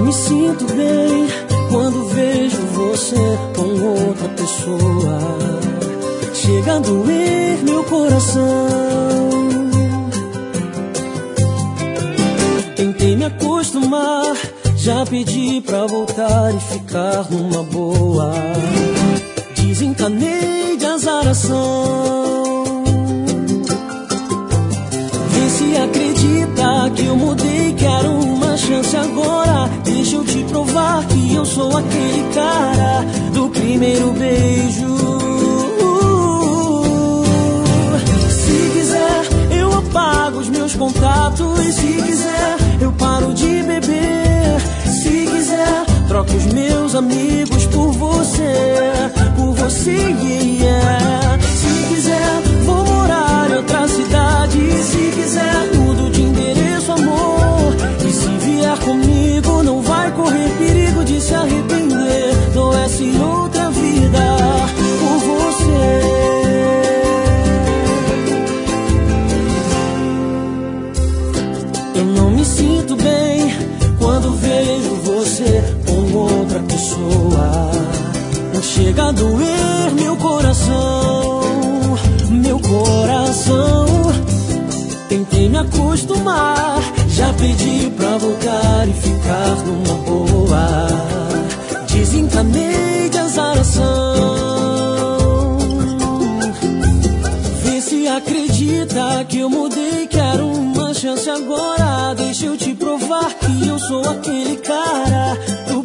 me sinto bem quando vejo você com outra pessoa. Chega a doer meu coração. Tentei me acostumar, já pedi pra voltar e ficar numa boa. Desencanei de azaração. Vê se acredita que eu mudei, quero uma chance agora. Deixa eu te provar que eu sou aquele cara do primeiro beijo. Se quiser, eu apago os meus contatos. E se quiser, eu paro de beber. Se quiser, troco os meus amigos por você. Por você, yeah. Se quiser, vou morar em outra cidade. Se quiser, mudo de endereço, amor. E se vier comigo, não vai correr perigo de se arrepender. Dou essa e outra vida por você. Eu não me sinto bem quando vejo você com outra pessoa. Chega a doer meu coração, meu coração. Tentei me acostumar, já pedi pra voltar e ficar numa boa. Desencanei de azaração. Vê se acredita que eu mudei, quero uma chance agora. Deixa eu te provar que eu sou aquele cara do